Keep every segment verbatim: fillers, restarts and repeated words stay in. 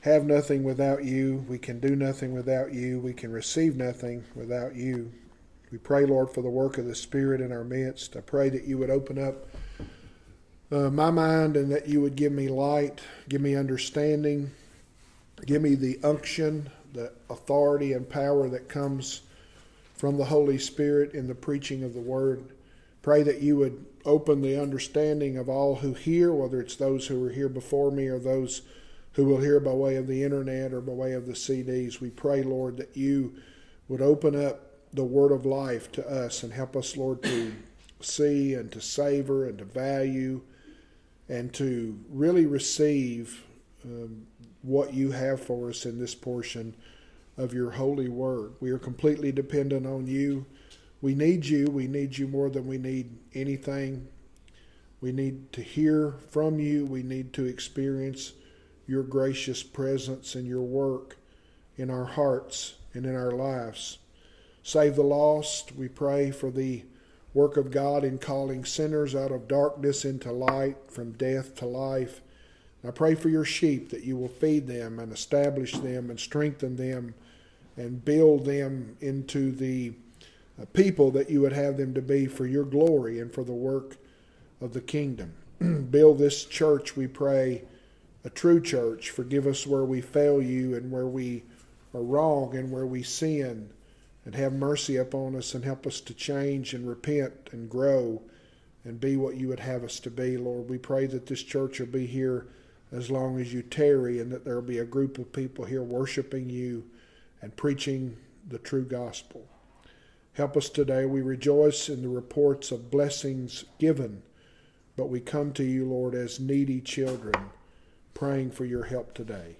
have nothing without you. We can do nothing without you. We can receive nothing without you. We pray, Lord, for the work of the Spirit in our midst. I pray that you would open up uh, my mind and that you would give me light, give me understanding, give me the unction, the authority and power that comes from the Holy Spirit in the preaching of the Word. Pray that you would open the understanding of all who hear, whether it's those who were here before me or those who will hear by way of the internet or by way of the C Ds. We pray, Lord, that you would open up the word of life to us and help us, Lord, to see and to savor and to value and to really receive um, what you have for us in this portion of your holy word. We are completely dependent on you. We need you. We need you more than we need anything. We need to hear from you. We need to experience your gracious presence and your work in our hearts and in our lives. Save the lost. We pray for the work of God in calling sinners out of darkness into light, from death to life. And I pray for your sheep that you will feed them and establish them and strengthen them and build them into the people that you would have them to be for your glory and for the work of the kingdom. Build this church, we pray, a true church. Forgive us where we fail you and where we are wrong and where we sin. And have mercy upon us and help us to change and repent and grow and be what you would have us to be, Lord. We pray that this church will be here as long as you tarry and that there will be a group of people here worshiping you and preaching the true gospel. Help us today. We rejoice in the reports of blessings given, but we come to you, Lord, as needy children, praying for your help today.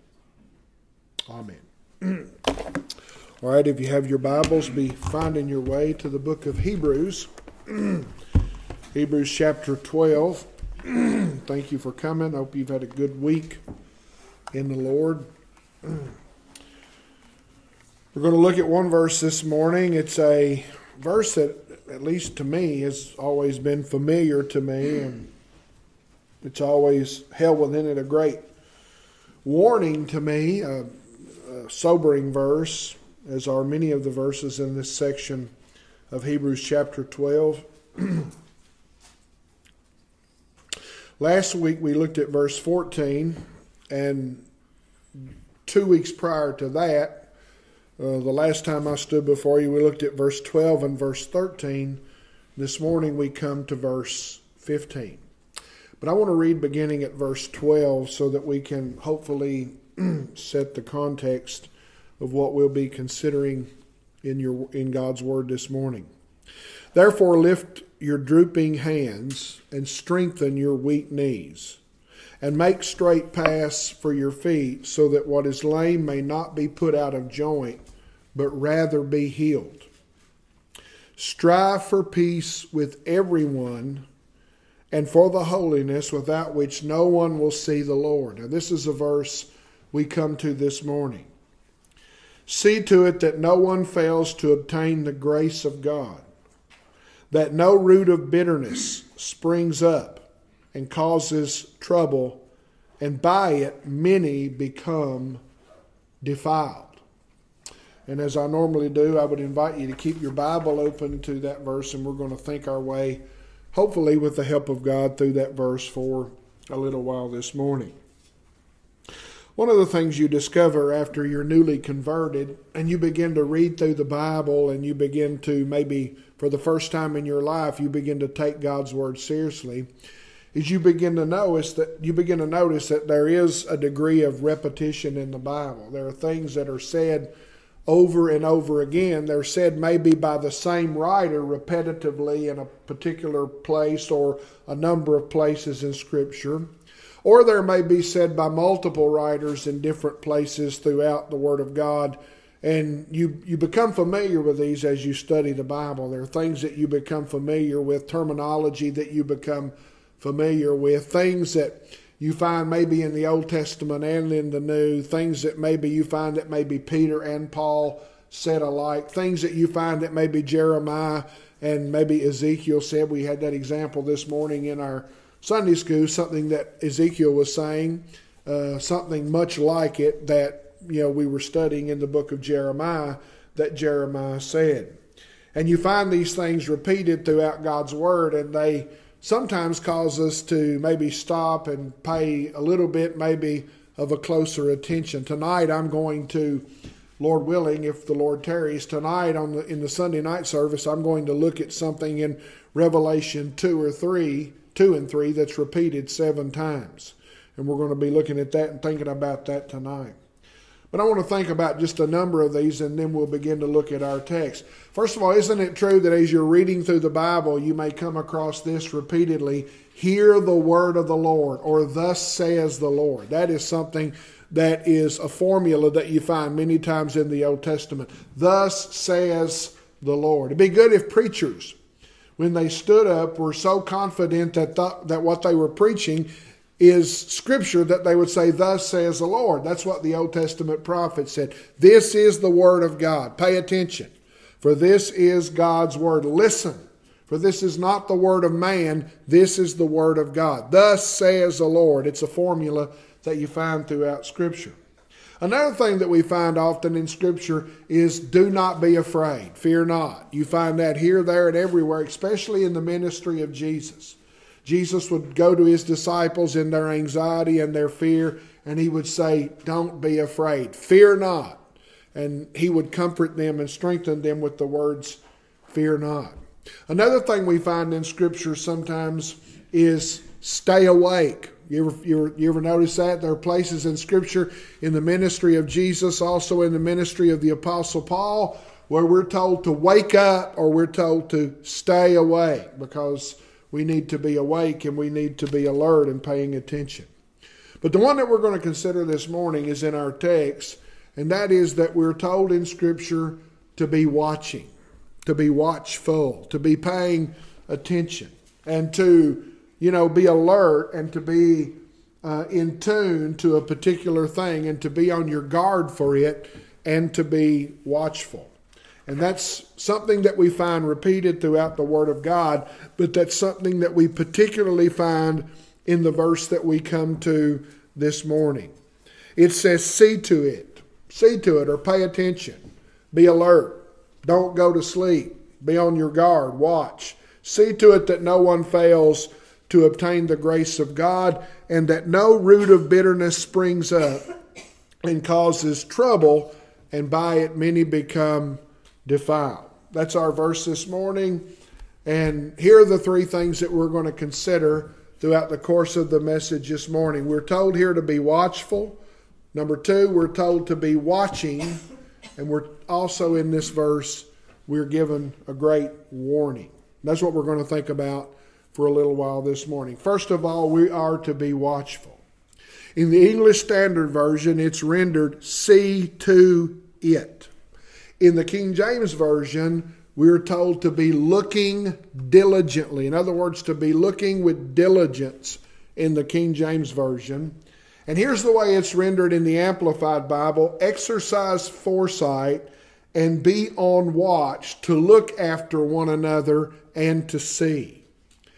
Amen. All right, if you have your Bibles, be finding your way to the book of Hebrews. Hebrews chapter twelve. Thank you for coming. I hope you've had a good week in the Lord. We're going to look at one verse this morning. It's a verse that, at least to me, has always been familiar to me, and it's always held within it a great warning to me, a, a sobering verse, as are many of the verses in this section of Hebrews chapter twelve. Last week we looked at verse fourteen, and two weeks prior to that, uh, the last time I stood before you, we looked at verse twelve and verse thirteen. This morning we come to verse fifteen. But I want to read beginning at verse twelve so that we can hopefully set the context of what we'll be considering in your in God's Word this morning. Therefore lift your drooping hands and strengthen your weak knees, and make straight paths for your feet, so that what is lame may not be put out of joint, but rather be healed. Strive for peace with everyone, and for the holiness without which no one will see the Lord. Now this is a verse we come to this morning. See to it that no one fails to obtain the grace of God, that no root of bitterness springs up and causes trouble, and by it many become defiled. And as I normally do, I would invite you to keep your Bible open to that verse, and we're going to think our way, hopefully with the help of God, through that verse for a little while this morning. One of the things you discover after you're newly converted and you begin to read through the Bible and you begin to, maybe for the first time in your life, you begin to take God's Word seriously, is you begin to notice that you begin to notice that there is a degree of repetition in the Bible. There are things that are said over and over again. They're said maybe by the same writer repetitively in a particular place or a number of places in Scripture. Or there may be said by multiple writers in different places throughout the Word of God. And you, you become familiar with these as you study the Bible. There are things that you become familiar with, terminology that you become familiar with, things that you find maybe in the Old Testament and in the New, things that maybe you find that maybe Peter and Paul said alike, things that you find that maybe Jeremiah and maybe Ezekiel said. We had that example this morning in our Sunday school, something that Ezekiel was saying uh, something much like it that, you know, we were studying in the book of Jeremiah that Jeremiah said. And you find these things repeated throughout God's Word, and they sometimes cause us to maybe stop and pay a little bit maybe of a closer attention. Tonight I'm going to, Lord willing, if the Lord tarries, tonight on the, in the Sunday night service, I'm going to look at something in Revelation two or three, two and three that's repeated seven times. And we're going to be looking at that and thinking about that tonight. But I want to think about just a number of these, and then we'll begin to look at our text. First of all, isn't it true that as you're reading through the Bible, you may come across this repeatedly, hear the word of the Lord, or thus says the Lord. That is something that is a formula that you find many times in the Old Testament. Thus says the Lord. It'd be good if preachers, when they stood up, were so confident that th- that what they were preaching is Scripture that they would say, thus says the Lord. That's what the Old Testament prophet said. This is the Word of God. Pay attention, for this is God's Word. Listen, for this is not the word of man. This is the Word of God. Thus says the Lord. It's a formula that you find throughout Scripture. Another thing that we find often in Scripture is do not be afraid. Fear not. You find that here, there, and everywhere, especially in the ministry of Jesus. Jesus would go to his disciples in their anxiety and their fear, and he would say, don't be afraid. Fear not. And he would comfort them and strengthen them with the words, fear not. Another thing we find in Scripture sometimes is stay awake. You ever, you, ever, you ever notice that? There are places in Scripture, in the ministry of Jesus, also in the ministry of the Apostle Paul, where we're told to wake up or we're told to stay awake, because we need to be awake and we need to be alert and paying attention. But the one that we're going to consider this morning is in our text, and that is that we're told in Scripture to be watching, to be watchful, to be paying attention, and to, you know, be alert and to be uh, in tune to a particular thing and to be on your guard for it and to be watchful. And that's something that we find repeated throughout the Word of God, but that's something that we particularly find in the verse that we come to this morning. It says, see to it. See to it, or pay attention. Be alert. Don't go to sleep. Be on your guard. Watch. See to it that no one fails to obtain the grace of God, and that no root of bitterness springs up and causes trouble, and by it many become defiled. That's our verse this morning. And here are the three things that we're going to consider throughout the course of the message this morning. We're told here to be watchful. Number two, we're told to be watching. And we're also in this verse, we're given a great warning. That's what we're going to think about for a little while this morning. First of all, we are to be watchful. In the English Standard Version, it's rendered, see to it. In the King James Version, we're told to be looking diligently. In other words, to be looking with diligence in the King James Version. And here's the way it's rendered in the Amplified Bible. Exercise foresight and be on watch to look after one another and to see.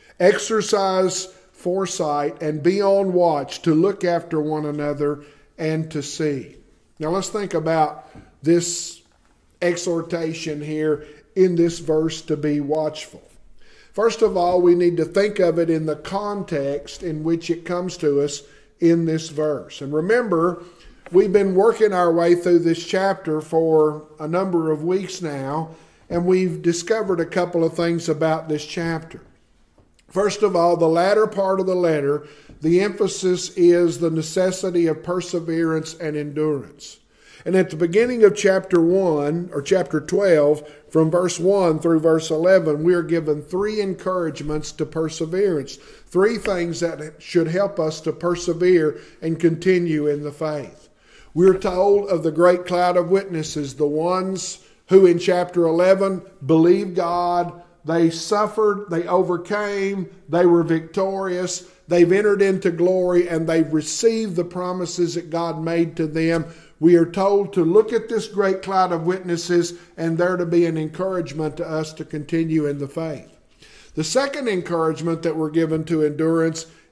Exercise foresight and be on watch to look after one another and to see. Now let's think about this exhortation here in this verse to be watchful. First of all, we need to think of it in the context in which it comes to us in this verse. And remember, we've been working our way through this chapter for a number of weeks now, and we've discovered a couple of things about this chapter. First of all, the latter part of the letter, the emphasis is the necessity of perseverance and endurance. And at the beginning of chapter one, or chapter twelve, from verse one through verse eleven, we are given three encouragements to perseverance. Three things that should help us to persevere and continue in the faith. We're told of the great cloud of witnesses, the ones who in chapter eleven believed God, they suffered, they overcame, they were victorious, they've entered into glory, and they've received the promises that God made to them. We are told to look at this great cloud of witnesses and there to be an encouragement to us to continue in the faith. The second encouragement that we're given to endurance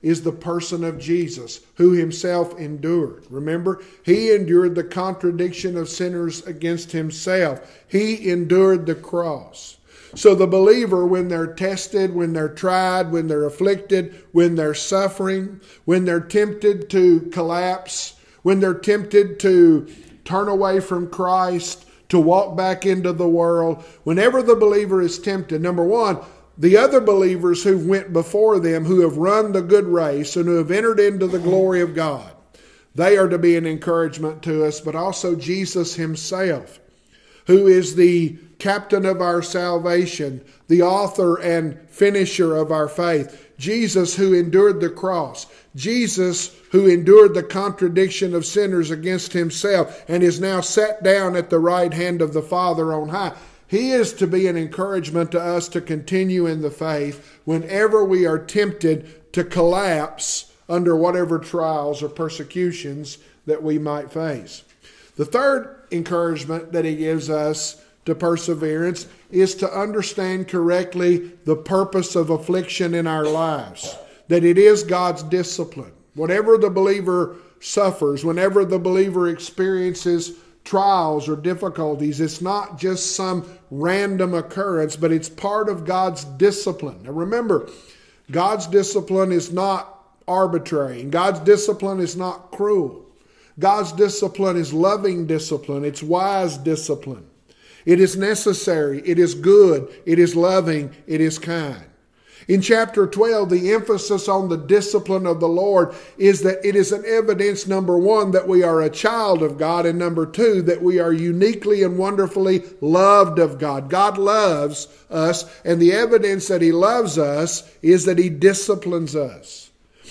is the person of Jesus, who himself endured. Remember, he endured the contradiction of sinners against himself. He endured the cross. So the believer, when they're tested, when they're tried, when they're afflicted, when they're suffering, when they're tempted to collapse, when they're tempted to turn away from Christ, to walk back into the world, whenever the believer is tempted, number one, the other believers who went before them, who have run the good race and who have entered into the glory of God, they are to be an encouragement to us, but also Jesus himself, who is the captain of our salvation, the author and finisher of our faith. Jesus, who endured the cross. Jesus, who endured the contradiction of sinners against himself and is now sat down at the right hand of the Father on high. He is to be an encouragement to us to continue in the faith whenever we are tempted to collapse under whatever trials or persecutions that we might face. The third encouragement that he gives us to perseverance is to understand correctly the purpose of affliction in our lives, that it is God's discipline. Whatever the believer suffers, whenever the believer experiences trials or difficulties, it's not just some random occurrence, but it's part of God's discipline. Now remember, God's discipline is not arbitrary, and God's discipline is not cruel. God's discipline is loving discipline. It's wise discipline. It is necessary. It is good. It is loving. It is kind. In chapter twelve, the emphasis on the discipline of the Lord is that it is an evidence, number one, that we are a child of God, and number two, that we are uniquely and wonderfully loved of God. God loves us, and the evidence that he loves us is that he disciplines us.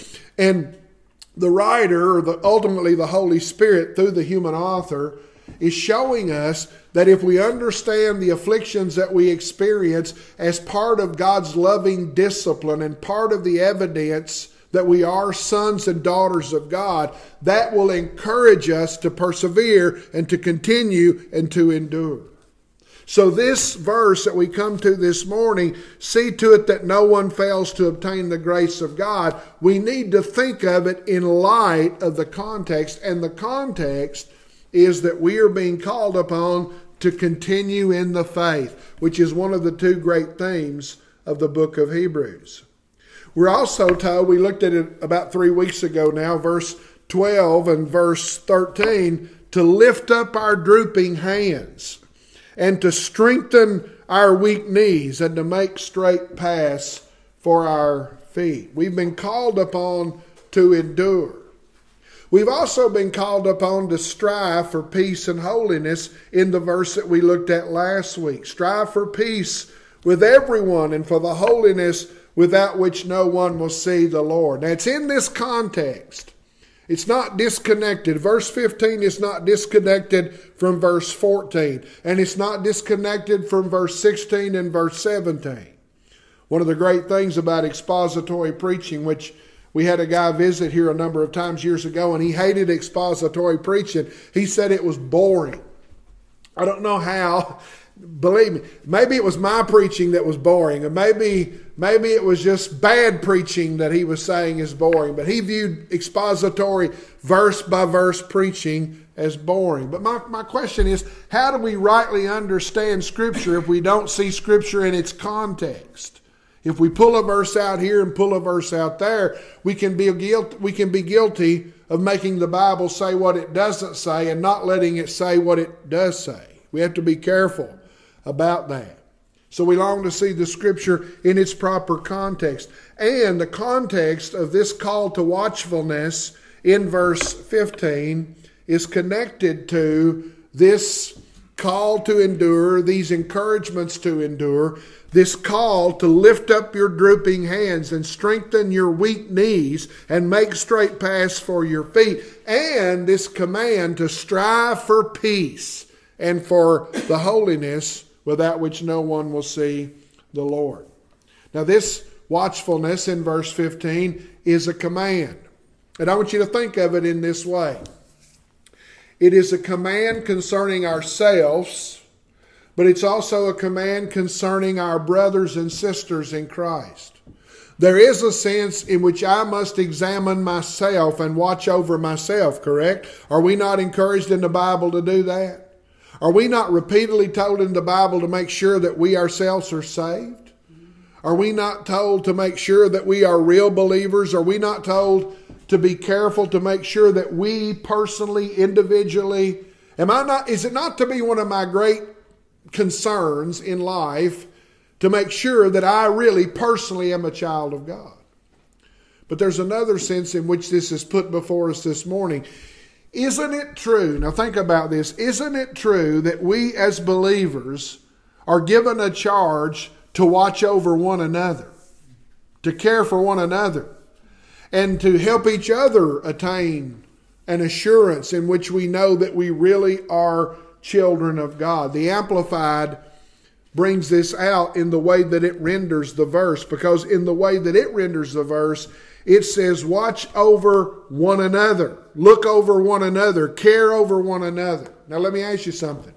And the writer, or the, ultimately the Holy Spirit, through the human author, is showing us that if we understand the afflictions that we experience as part of God's loving discipline and part of the evidence that we are sons and daughters of God, that will encourage us to persevere and to continue and to endure. So this verse that we come to this morning, see to it that no one fails to obtain the grace of God. We need to think of it in light of the context, and the context is that we are being called upon to continue in the faith, which is one of the two great themes of the book of Hebrews. We're also told, we looked at it about three weeks ago now, verse twelve and verse thirteen, to lift up our drooping hands and to strengthen our weak knees and to make straight paths for our feet. We've been called upon to endure. We've also been called upon to strive for peace and holiness in the verse that we looked at last week. Strive for peace with everyone and for the holiness without which no one will see the Lord. Now it's in this context. It's not disconnected. Verse fifteen is not disconnected from verse fourteen. And it's not disconnected from verse sixteen and verse seventeen. One of the great things about expository preaching, which we had a guy visit here a number of times years ago, and he hated expository preaching. He said it was boring. I don't know how. Believe me, maybe it was my preaching that was boring, or maybe maybe it was just bad preaching that he was saying is boring. But he viewed expository verse by verse preaching as boring. But my, my question is, how do we rightly understand Scripture if we don't see Scripture in its context? If we pull a verse out here and pull a verse out there, we can be guilty, we can be guilty of making the Bible say what it doesn't say and not letting it say what it does say. We have to be careful about that. So we long to see the Scripture in its proper context. And the context of this call to watchfulness in verse fifteen is connected to this call to endure, these encouragements to endure, this call to lift up your drooping hands and strengthen your weak knees and make straight paths for your feet, and this command to strive for peace and for the holiness without which no one will see the Lord. Now this watchfulness in verse fifteen is a command. And I want you to think of it in this way. It is a command concerning ourselves, but it's also a command concerning our brothers and sisters in Christ. There is a sense in which I must examine myself and watch over myself, correct? Are we not encouraged in the Bible to do that? Are we not repeatedly told in the Bible to make sure that we ourselves are saved? Are we not told to make sure that we are real believers? Are we not told to be careful to make sure that we personally, individually, am I not, is it not to be one of my great concerns in life to make sure that I really personally am a child of God? But there's another sense in which this is put before us this morning. Isn't it true, now think about this, isn't it true that we as believers are given a charge to watch over one another, to care for one another, and to help each other attain an assurance in which we know that we really are children of God? The Amplified brings this out in the way that it renders the verse, because in the way that it renders the verse, it says, watch over one another, look over one another, care over one another. Now let me ask you something.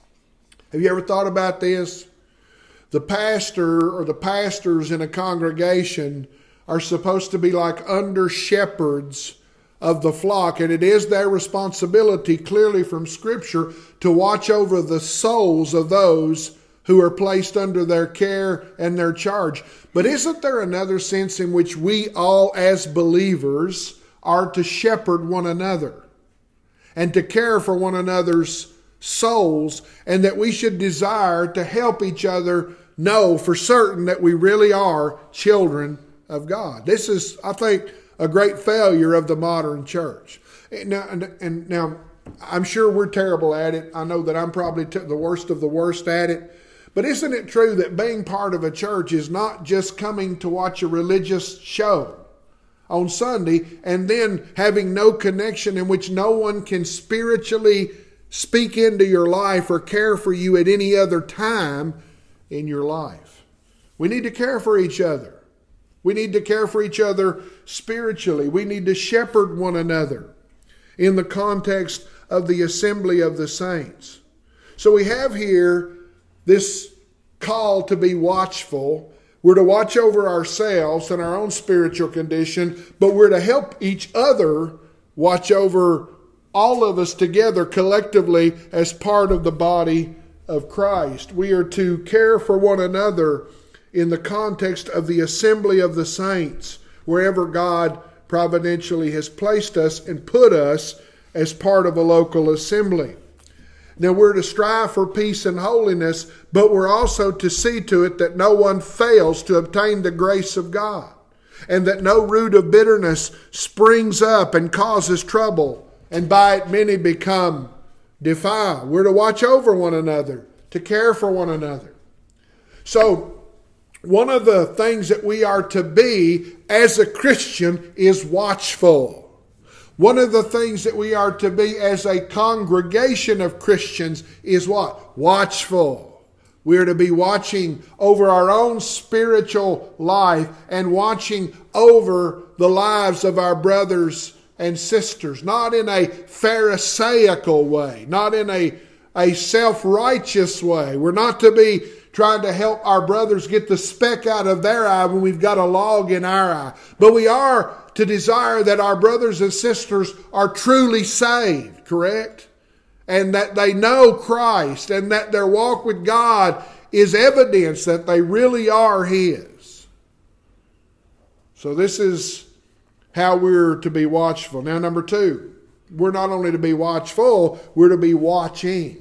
Have you ever thought about this? The pastor or the pastors in a congregation are supposed to be like under shepherds of the flock, and it is their responsibility, clearly from Scripture, to watch over the souls of those who are placed under their care and their charge. But isn't there another sense in which we all as believers are to shepherd one another and to care for one another's souls, and that we should desire to help each other know for certain that we really are children of God? This is, I think, a great failure of the modern church. Now, and, and now, I'm sure we're terrible at it. I know that I'm probably t- the worst of the worst at it. But isn't it true that being part of a church is not just coming to watch a religious show on Sunday and then having no connection, in which no one can spiritually speak into your life or care for you at any other time in your life? We need to care for each other. We need to care for each other spiritually. We need to shepherd one another in the context of the assembly of the saints. So we have here this call to be watchful. We're to watch over ourselves and our own spiritual condition, but we're to help each other watch over all of us together collectively as part of the body of Christ. We are to care for one another in the context of the assembly of the saints, wherever God providentially has placed us and put us as part of a local assembly. Now, we're to strive for peace and holiness, but we're also to see to it that no one fails to obtain the grace of God, and that no root of bitterness springs up and causes trouble, and by it many become defiled. We're to watch over one another, to care for one another. So, one of the things that we are to be as a Christian is watchful. One of the things that we are to be as a congregation of Christians is what? Watchful. We are to be watching over our own spiritual life and watching over the lives of our brothers and sisters. Not in a pharisaical way, not in a, a self-righteous way. We're not to be trying to help our brothers get the speck out of their eye when we've got a log in our eye. But we are to desire that our brothers and sisters are truly saved, correct? And that they know Christ, and that their walk with God is evidence that they really are His. So this is how we're to be watchful. Now, number two, we're not only to be watchful, we're to be watching.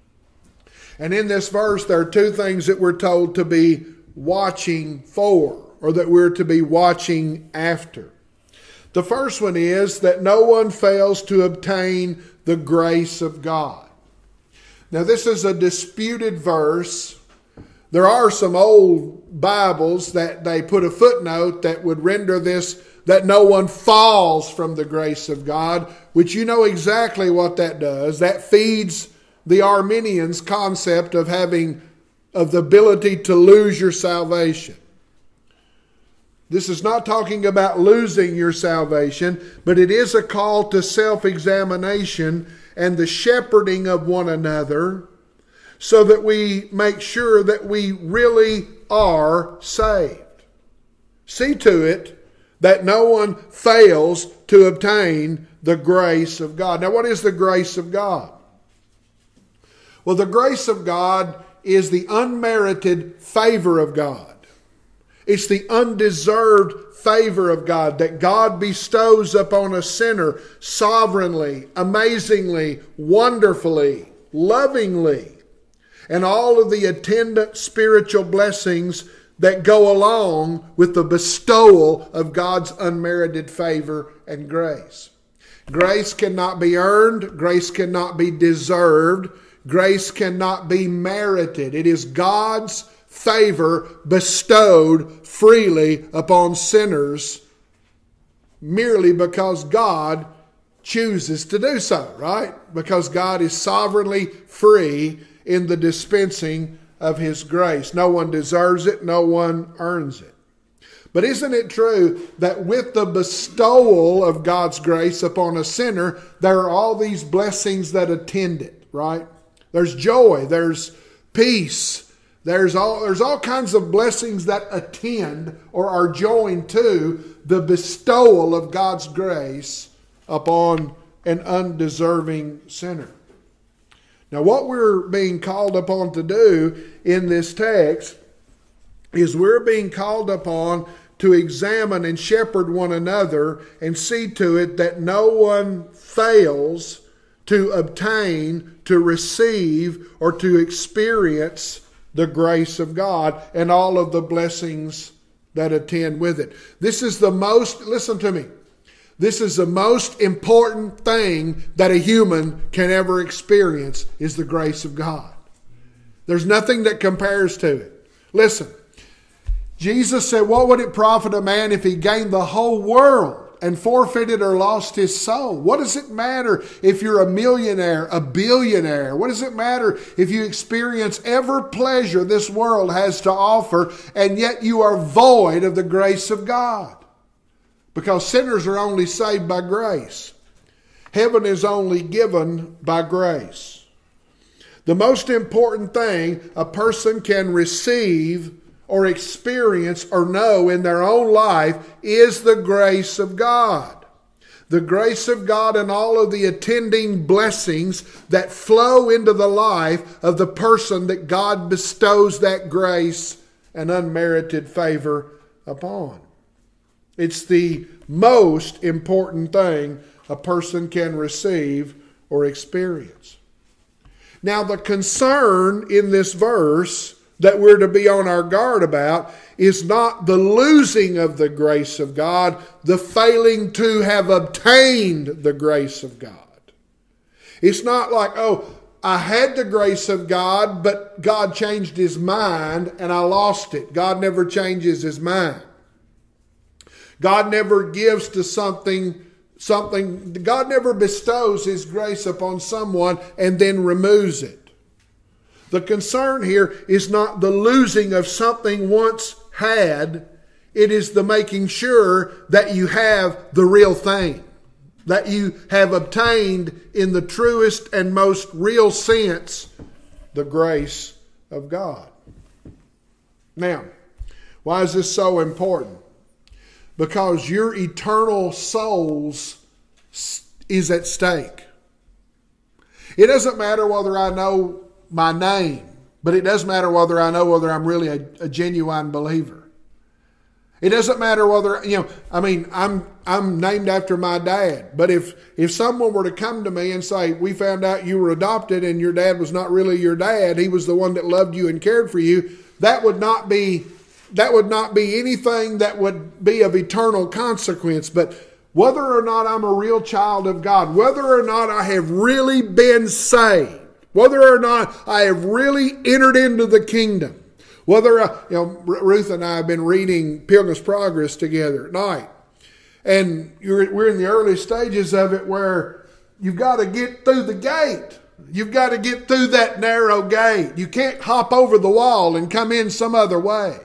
And in this verse, there are two things that we're told to be watching for, or that we're to be watching after. The first one is that no one fails to obtain the grace of God. Now, this is a disputed verse. There are some old Bibles that they put a footnote that would render this that no one falls from the grace of God, which you know exactly what that does. That feeds the Arminians' concept of having of the ability to lose your salvation. This is not talking about losing your salvation, but it is a call to self-examination and the shepherding of one another so that we make sure that we really are saved. See to it that no one fails to obtain the grace of God. Now, what is the grace of God? Well, the grace of God is the unmerited favor of God. It's the undeserved favor of God that God bestows upon a sinner sovereignly, amazingly, wonderfully, lovingly, and all of the attendant spiritual blessings that go along with the bestowal of God's unmerited favor and grace. Grace cannot be earned. Grace cannot be deserved. Grace cannot be merited. It is God's favor bestowed freely upon sinners merely because God chooses to do so, right? Because God is sovereignly free in the dispensing of His grace. No one deserves it. No one earns it. But isn't it true that with the bestowal of God's grace upon a sinner, there are all these blessings that attend it, right? There's joy, there's peace, there's all, there's all kinds of blessings that attend or are joined to the bestowal of God's grace upon an undeserving sinner. Now, what we're being called upon to do in this text is we're being called upon to examine and shepherd one another and see to it that no one fails to obtain, to receive, or to experience the grace of God and all of the blessings that attend with it. This is the most, listen to me, this is the most important thing that a human can ever experience is the grace of God. There's nothing that compares to it. Listen, Jesus said, what would it profit a man if he gained the whole world and forfeited or lost his soul? What does it matter if you're a millionaire, a billionaire? What does it matter if you experience every pleasure this world has to offer and yet you are void of the grace of God? Because sinners are only saved by grace. Heaven is only given by grace. The most important thing a person can receive or experience or know in their own life is the grace of God. The grace of God and all of the attending blessings that flow into the life of the person that God bestows that grace and unmerited favor upon. It's the most important thing a person can receive or experience. Now, the concern in this verse that we're to be on our guard about is not the losing of the grace of God, the failing to have obtained the grace of God. It's not like, oh, I had the grace of God, but God changed His mind and I lost it. God never changes His mind. God never gives to something, something, God never bestows His grace upon someone and then removes it. The concern here is not the losing of something once had. It is the making sure that you have the real thing, that you have obtained in the truest and most real sense the grace of God. Now, why is this so important? Because your eternal souls is at stake. It doesn't matter whether I know my name, but it does matter whether I know whether I'm really a, a genuine believer. It doesn't matter whether, you know, I mean, I'm I'm named after my dad, but if if someone were to come to me and say, we found out you were adopted and your dad was not really your dad, he was the one that loved you and cared for you, that would not be That would not be anything that would be of eternal consequence. But whether or not I'm a real child of God, whether or not I have really been saved, whether or not I have really entered into the kingdom, whether, I, you know, Ruth and I have been reading Pilgrim's Progress together at night. And you're, we're in the early stages of it where you've got to get through the gate. You've got to get through that narrow gate. You can't hop over the wall and come in some other way.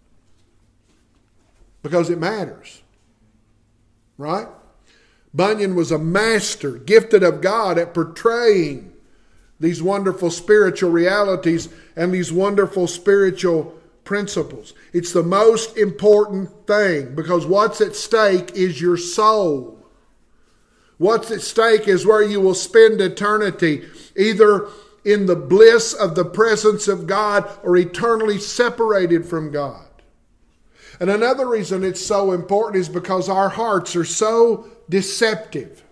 Because it matters. Right? Bunyan was a master, gifted of God at portraying these wonderful spiritual realities and these wonderful spiritual principles. It's the most important thing because what's at stake is your soul. What's at stake is where you will spend eternity, either in the bliss of the presence of God or eternally separated from God. And another reason it's so important is because our hearts are so deceptive.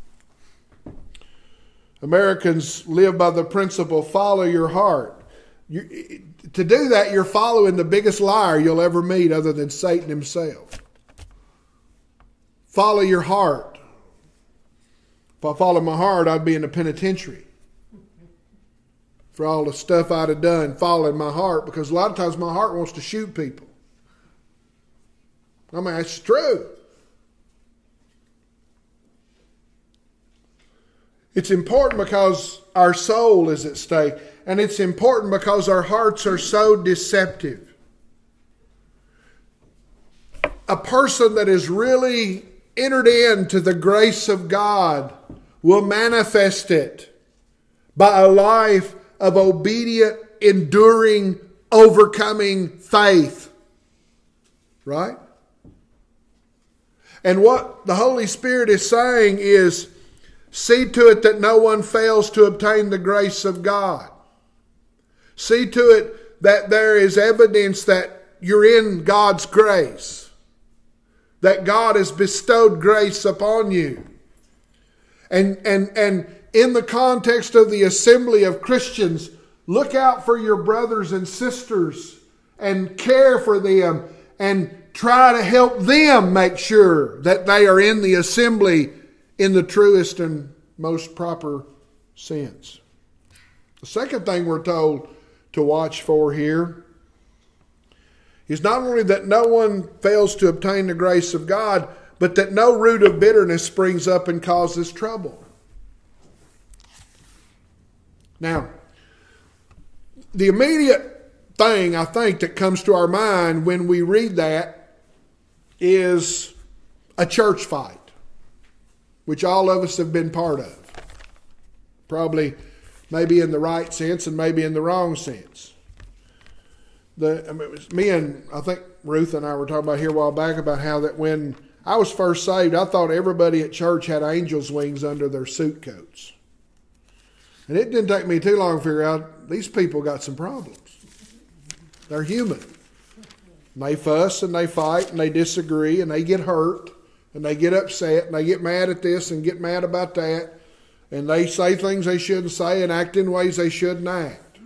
Americans live by the principle, follow your heart. You, to do that, you're following the biggest liar you'll ever meet other than Satan himself. Follow your heart. If I followed my heart, I'd be in the penitentiary for all the stuff I'd have done following my heart, because a lot of times my heart wants to shoot people. I mean, it's true. It's important because our soul is at stake. And it's important because our hearts are so deceptive. A person that is really entered into the grace of God will manifest it by a life of obedient, enduring, overcoming faith. Right? And what the Holy Spirit is saying is, see to it that no one fails to obtain the grace of God. See to it that there is evidence that you're in God's grace. That God has bestowed grace upon you. And, and, and in the context of the assembly of Christians, look out for your brothers and sisters and care for them and try to help them make sure that they are in the assembly in the truest and most proper sense. The second thing we're told to watch for here is not only that no one fails to obtain the grace of God, but that no root of bitterness springs up and causes trouble. Now, the immediate thing I think that comes to our mind when we read that is a church fight, which all of us have been part of. Probably maybe in the right sense and maybe in the wrong sense. The, I mean, it was me and I think Ruth and I were talking about here a while back about how that when I was first saved, I thought everybody at church had angel's wings under their suit coats. And it didn't take me too long to figure out these people got some problems. They're human. And they fuss and they fight and they disagree and they get hurt and they get upset and they get mad at this and get mad about that. And they say things they shouldn't say and act in ways they shouldn't act.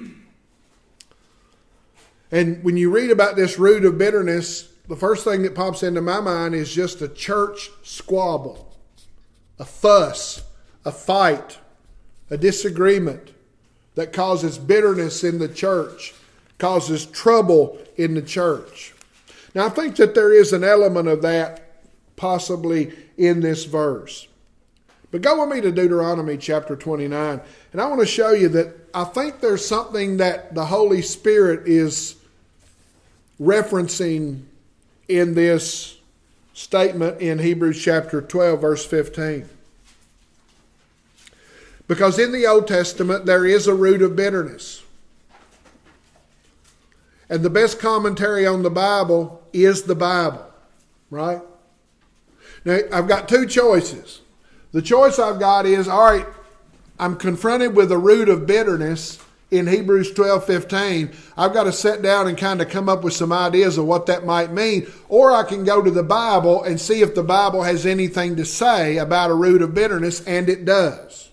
And when you read about this root of bitterness, the first thing that pops into my mind is just a church squabble, a fuss, a fight, a disagreement that causes bitterness in the church, causes trouble in the church. Now, I think that there is an element of that possibly in this verse. But go with me to Deuteronomy chapter twenty-nine. And I want to show you that I think there's something that the Holy Spirit is referencing in this statement in Hebrews chapter twelve, verse fifteen. Because in the Old Testament, there is a root of bitterness. And the best commentary on the Bible is the Bible, right? Now, I've got two choices. The choice I've got is, all right, I'm confronted with a root of bitterness in Hebrews twelve fifteen. I've got to sit down and kind of come up with some ideas of what that might mean. Or I can go to the Bible and see if the Bible has anything to say about a root of bitterness, and it does.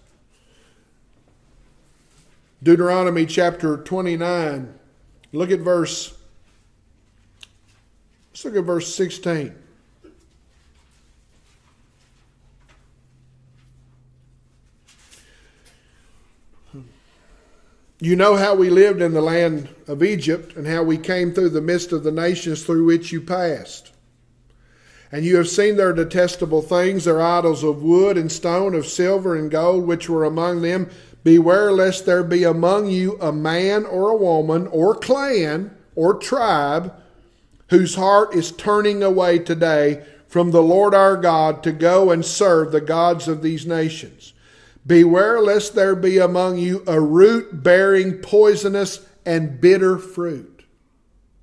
Deuteronomy chapter twenty-nine. Look at verse, let's look at verse sixteen. You know how we lived in the land of Egypt and how we came through the midst of the nations through which you passed. And you have seen their detestable things, their idols of wood and stone, of silver and gold, which were among them. Beware lest there be among you a man or a woman or clan or tribe whose heart is turning away today from the Lord our God to go and serve the gods of these nations. Beware lest there be among you a root bearing poisonous and bitter fruit.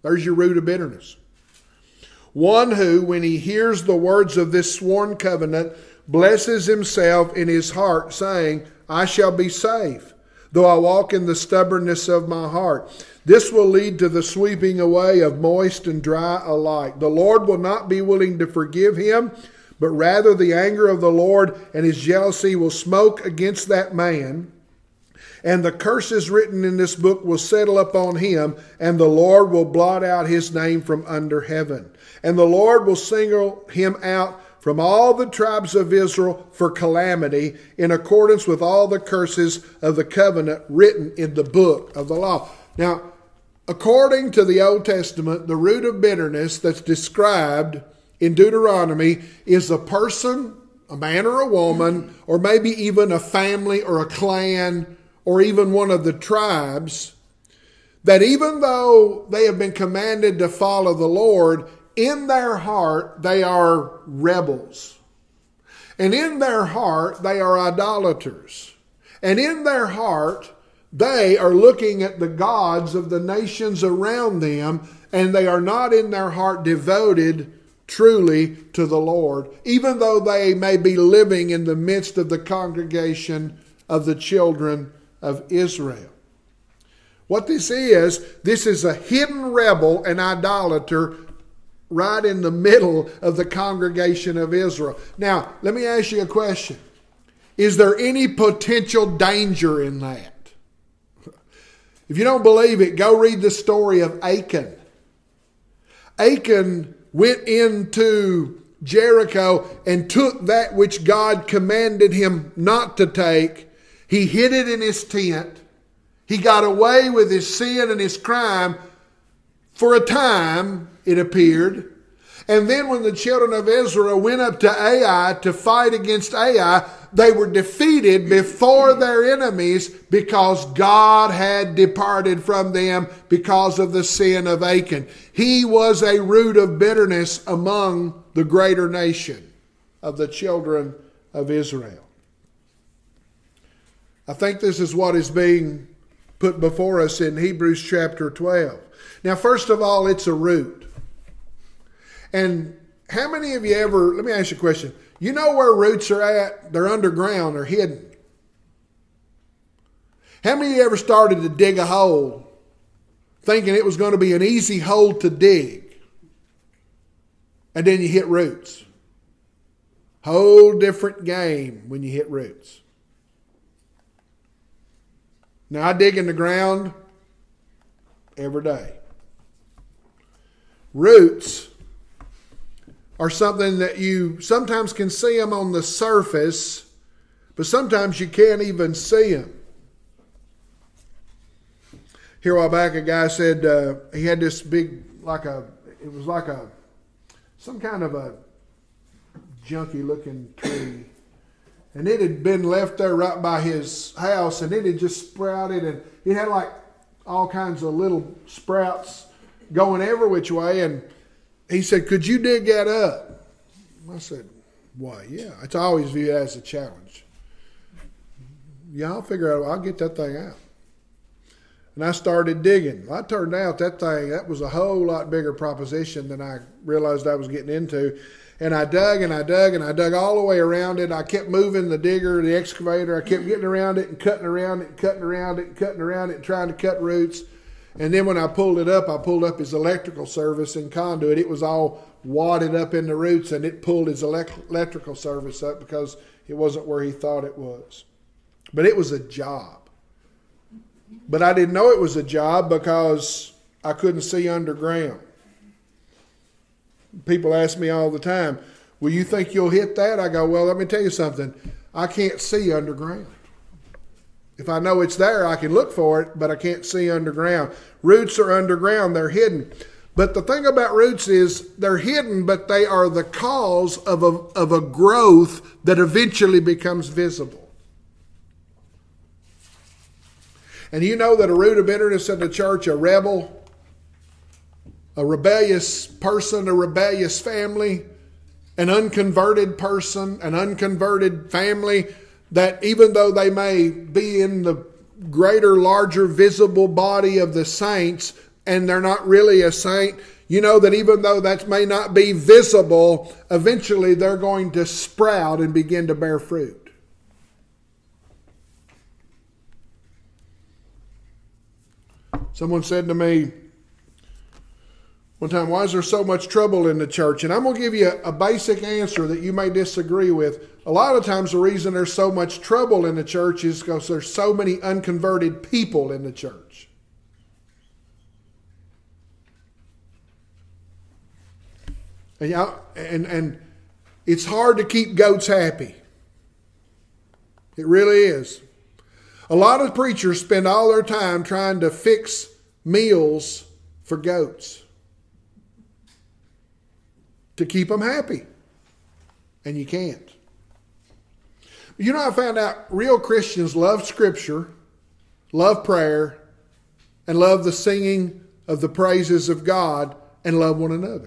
There's your root of bitterness. One who, when he hears the words of this sworn covenant, blesses himself in his heart, saying, I shall be safe, though I walk in the stubbornness of my heart. This will lead to the sweeping away of moist and dry alike. The Lord will not be willing to forgive him, but rather the anger of the Lord and his jealousy will smoke against that man. And the curses written in this book will settle upon him, and the Lord will blot out his name from under heaven. And the Lord will single him out from all the tribes of Israel for calamity, in accordance with all the curses of the covenant written in the book of the law. Now, according to the Old Testament, the root of bitterness that's described in Deuteronomy is a person, a man or a woman, or maybe even a family or a clan, or even one of the tribes, that even though they have been commanded to follow the Lord, in their heart they are rebels. And in their heart they are idolaters. And in their heart they are looking at the gods of the nations around them, and they are not in their heart devoted truly to the Lord, even though they may be living in the midst of the congregation of the children of Israel. What this is, this is a hidden rebel and idolater right in the middle of the congregation of Israel. Now, let me ask you a question. Is there any potential danger in that? If you don't believe it, go read the story of Achan. Achan went into Jericho and took that which God commanded him not to take. He hid it in his tent. He got away with his sin and his crime for a time, it appeared. And then when the children of Israel went up to Ai to fight against Ai, they were defeated before their enemies because God had departed from them because of the sin of Achan. He was a root of bitterness among the greater nation of the children of Israel. I think this is what is being put before us in Hebrews chapter twelve. Now, first of all, it's a root. And how many of you ever, let me ask you a question. You know where roots are at? They're underground, they're hidden. How many of you ever started to dig a hole thinking it was going to be an easy hole to dig? And then you hit roots. Whole different game when you hit roots. Now, I dig in the ground every day. Roots are something that you sometimes can see them on the surface, but sometimes you can't even see them. Here a while back, a guy said uh, he had this big, like a, it was like a, some kind of a junky looking tree. And it had been left there right by his house, and it had just sprouted, and it had like all kinds of little sprouts going every which way. And he said, could you dig that up? I said, why, yeah. It's always viewed as a challenge. Yeah, I'll figure out, I'll get that thing out. And I started digging. I turned out that thing, that was a whole lot bigger proposition than I realized I was getting into. And I dug and I dug and I dug all the way around it. I kept moving the digger, the excavator. I kept getting around it and cutting around it and cutting around it and cutting around it and trying to cut roots. And then when I pulled it up, I pulled up his electrical service and conduit. It was all wadded up in the roots, and it pulled his elect- electrical service up because it wasn't where he thought it was. But it was a job. But I didn't know it was a job because I couldn't see underground. People ask me all the time, will you think you'll hit that? I go, well, let me tell you something. I can't see underground. If I know it's there, I can look for it, but I can't see underground. Roots are underground. They're hidden. But the thing about roots is they're hidden, but they are the cause of a, of a growth that eventually becomes visible. And you know that a root of bitterness in the church, a rebel, a rebellious person, a rebellious family, an unconverted person, an unconverted family, that even though they may be in the greater, larger, visible body of the saints, and they're not really a saint, you know that even though that may not be visible, eventually they're going to sprout and begin to bear fruit. Someone said to me one time, why is there so much trouble in the church? And I'm going to give you a, a basic answer that you may disagree with. A lot of times the reason there's so much trouble in the church is because there's so many unconverted people in the church. And, you know, and, and it's hard to keep goats happy. It really is. A lot of preachers spend all their time trying to fix meals for goats to keep them happy. And you can't. You know, I found out real Christians love Scripture, love prayer, and love the singing of the praises of God, and love one another.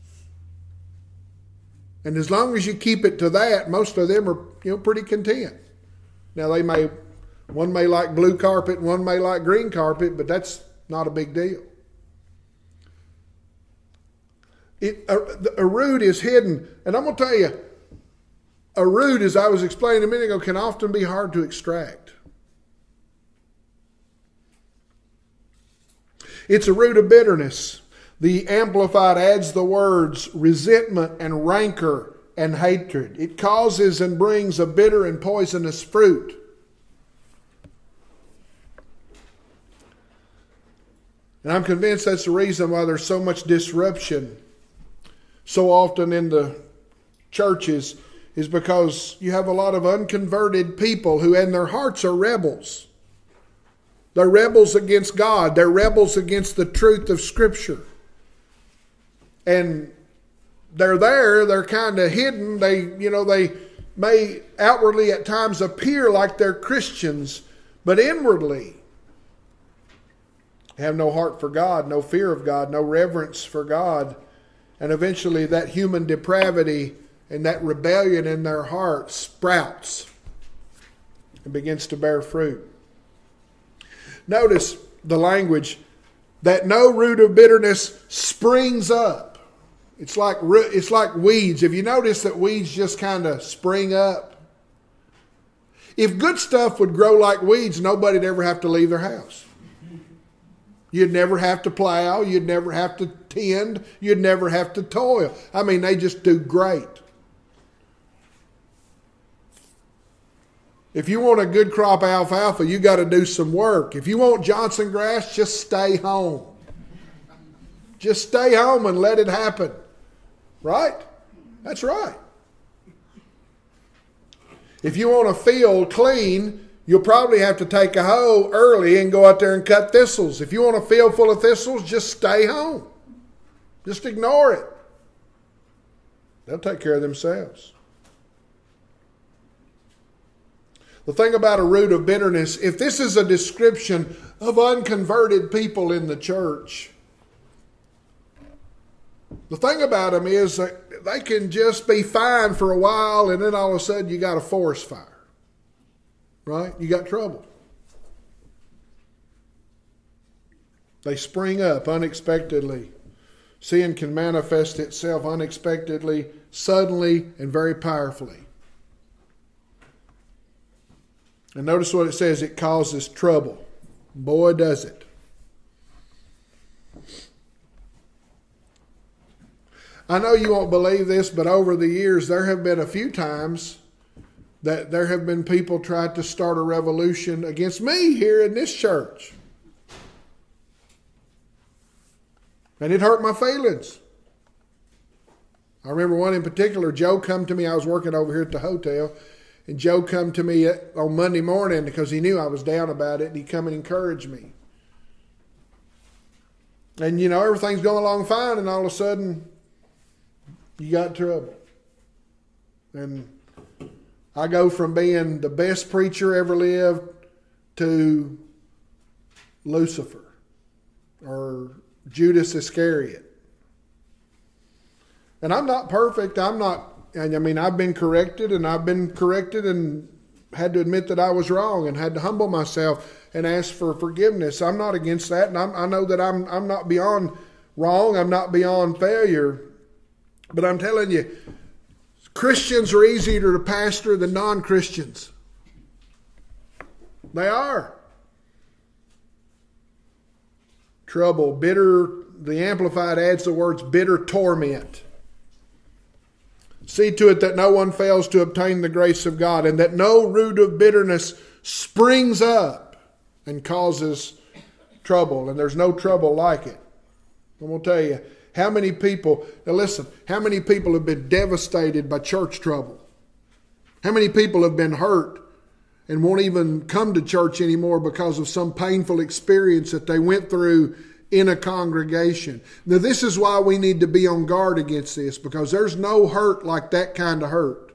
And as long as you keep it to that, most of them are, you know, pretty content. Now they may, one may like blue carpet and one may like green carpet, but that's not a big deal. It, a, a root is hidden. And I'm going to tell you, a root, as I was explaining a minute ago, can often be hard to extract. It's a root of bitterness. The Amplified adds the words resentment and rancor and hatred. It causes and brings a bitter and poisonous fruit. And I'm convinced that's the reason why there's so much disruption so often in the churches, is because you have a lot of unconverted people who in their hearts are rebels. They're rebels against God. They're rebels against the truth of Scripture. And they're there, they're kind of hidden. They, you know, they may outwardly at times appear like they're Christians, but inwardly have no heart for God, no fear of God, no reverence for God. And eventually that human depravity and that rebellion in their heart sprouts and begins to bear fruit. Notice the language, that no root of bitterness springs up. It's like it's like weeds. Have you noticed that weeds just kind of spring up? If good stuff would grow like weeds, nobody'd ever have to leave their house. You'd never have to plow. You'd never have to tend. You'd never have to toil. I mean, they just do great. If you want a good crop of alfalfa, you got to do some work. If you want Johnson grass, just stay home. Just stay home and let it happen. Right? That's right. If you want a field clean, you'll probably have to take a hoe early and go out there and cut thistles. If you want a field full of thistles, just stay home. Just ignore it. They'll take care of themselves. The thing about a root of bitterness, if this is a description of unconverted people in the church, the thing about them is that they can just be fine for a while and then all of a sudden you got a forest fire. Right? You got trouble. They spring up unexpectedly. Sin can manifest itself unexpectedly, suddenly, and very powerfully. And notice what it says, it causes trouble. Boy, does it. I know you won't believe this, but over the years there have been a few times that there have been people tried to start a revolution against me here in this church. And it hurt my feelings. I remember one in particular, Joe come to me, I was working over here at the hotel, and Joe come to me on Monday morning because he knew I was down about it, and he come and encouraged me. And, you know, everything's going along fine, and all of a sudden, you got trouble. And I go from being the best preacher ever lived to Lucifer or Judas Iscariot. And I'm not perfect. I'm not, and I mean, I've been corrected and I've been corrected and had to admit that I was wrong and had to humble myself and ask for forgiveness. I'm not against that, and I'm, I know that I'm I'm not beyond wrong. I'm not beyond failure. But I'm telling you, Christians are easier to pastor than non-Christians. They are. Trouble, bitter, the Amplified adds the words bitter torment. See to it that no one fails to obtain the grace of God, and that no root of bitterness springs up and causes trouble. And there's no trouble like it. I'm going to tell you, how many people, now listen, how many people have been devastated by church trouble? How many people have been hurt and won't even come to church anymore because of some painful experience that they went through in a congregation? Now, this is why we need to be on guard against this, because there's no hurt like that kind of hurt.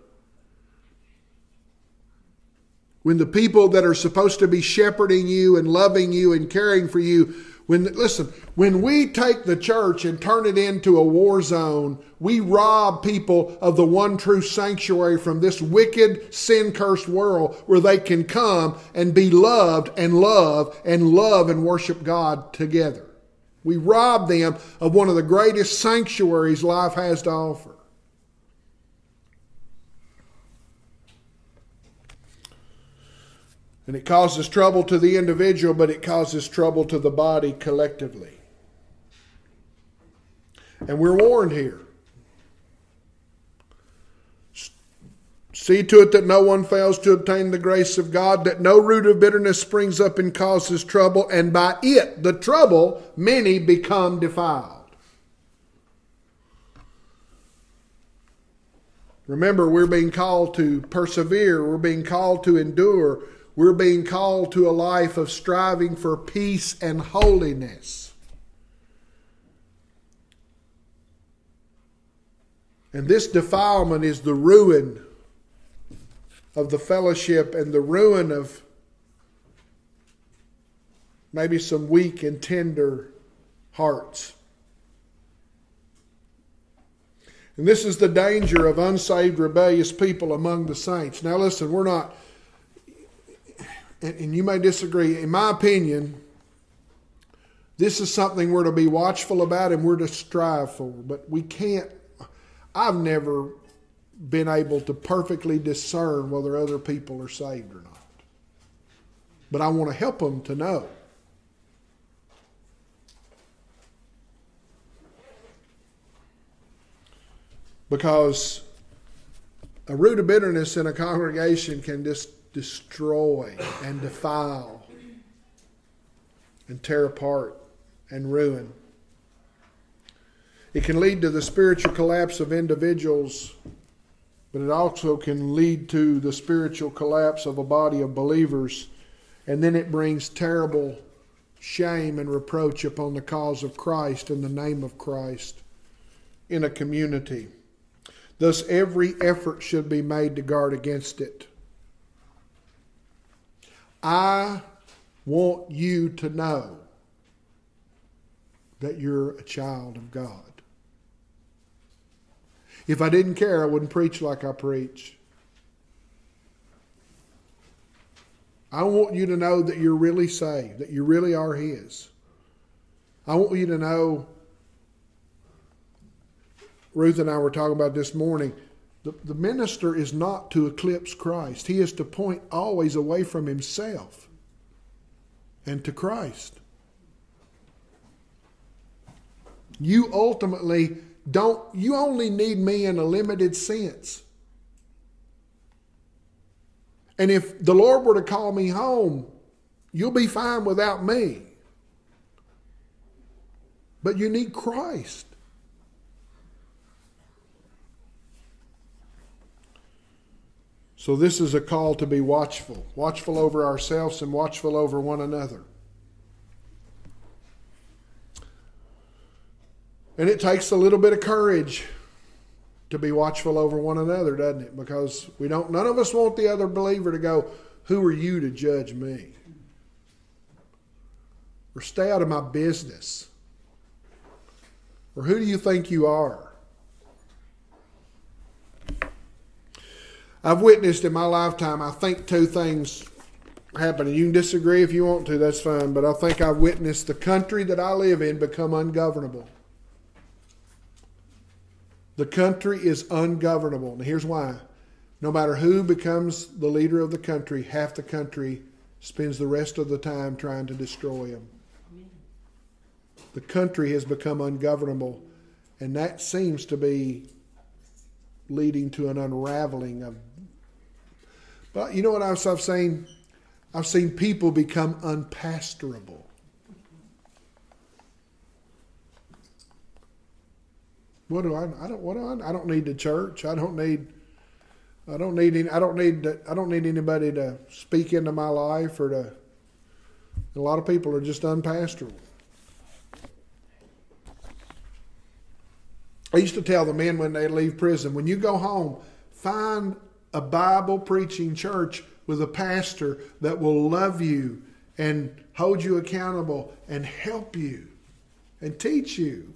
When the people that are supposed to be shepherding you and loving you and caring for you, when, listen, when we take the church and turn it into a war zone, we rob people of the one true sanctuary from this wicked, sin-cursed world where they can come and be loved and love and love and worship God together. We rob them of one of the greatest sanctuaries life has to offer. And it causes trouble to the individual, but it causes trouble to the body collectively. And we're warned here. See to it that no one fails to obtain the grace of God, that no root of bitterness springs up and causes trouble, and by it, the trouble, many become defiled. Remember, we're being called to persevere. We're being called to endure. We're being called to a life of striving for peace and holiness. And this defilement is the ruin of the fellowship and the ruin of maybe some weak and tender hearts. And this is the danger of unsaved, rebellious people among the saints. Now listen, we're not, and you may disagree, in my opinion, this is something we're to be watchful about and we're to strive for. But we can't, I've never been able to perfectly discern whether other people are saved or not. But I want to help them to know. Because a root of bitterness in a congregation can just destroy and defile and tear apart and ruin. It can lead to the spiritual collapse of individuals, but it also can lead to the spiritual collapse of a body of believers. And then it brings terrible shame and reproach upon the cause of Christ and the name of Christ in a community. Thus, every effort should be made to guard against it. I want you to know that you're a child of God. If I didn't care, I wouldn't preach like I preach. I want you to know that you're really saved, that you really are His. I want you to know, Ruth and I were talking about this morning, the, the minister is not to eclipse Christ. He is to point always away from himself and to Christ. You ultimately don't, you only need me in a limited sense. And if the Lord were to call me home, you'll be fine without me. But you need Christ. So this is a call to be watchful. Watchful over ourselves and watchful over one another. And it takes a little bit of courage to be watchful over one another, doesn't it? Because we don't, none of us want the other believer to go, who are you to judge me? Or stay out of my business. Or who do you think you are? I've witnessed in my lifetime, I think, two things happening. You can disagree if you want to, that's fine. But I think I've witnessed the country that I live in become ungovernable. The country is ungovernable. And here's why. No matter who becomes the leader of the country, half the country spends the rest of the time trying to destroy him. The country has become ungovernable, and that seems to be leading to an unraveling of. But you know what else I've seen? I've seen people become unpastorable. What do I? I don't. What do I? I don't need the church. I don't need. I don't need. Any, I don't need. I don't need anybody to speak into my life or to. A lot of people are just unpastoral. I used to tell the men when they leave prison, when you go home, find a Bible preaching church with a pastor that will love you and hold you accountable and help you and teach you.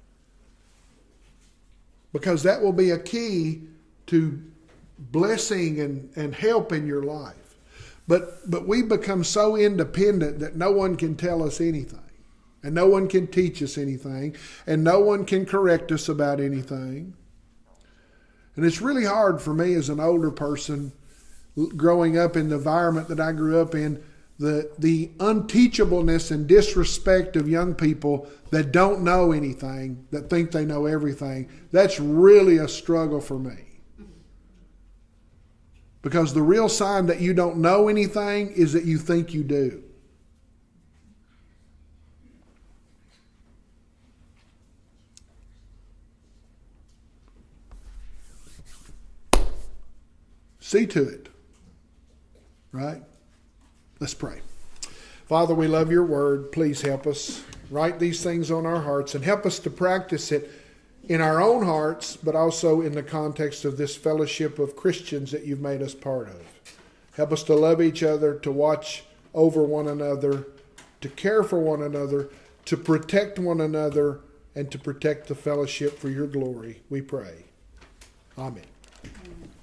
Because that will be a key to blessing and, and help in your life. But but we become so independent that no one can tell us anything. And no one can teach us anything. And no one can correct us about anything. And it's really hard for me as an older person, growing up in the environment that I grew up in, the, the unteachableness and disrespect of young people that don't know anything, that think they know everything. That's really a struggle for me. Because the real sign that you don't know anything is that you think you do. See to it. Right? Let's pray. Father, we love your word. Please help us write these things on our hearts and help us to practice it in our own hearts, but also in the context of this fellowship of Christians that you've made us part of. Help us to love each other, to watch over one another, to care for one another, to protect one another, and to protect the fellowship for your glory. We pray. Amen.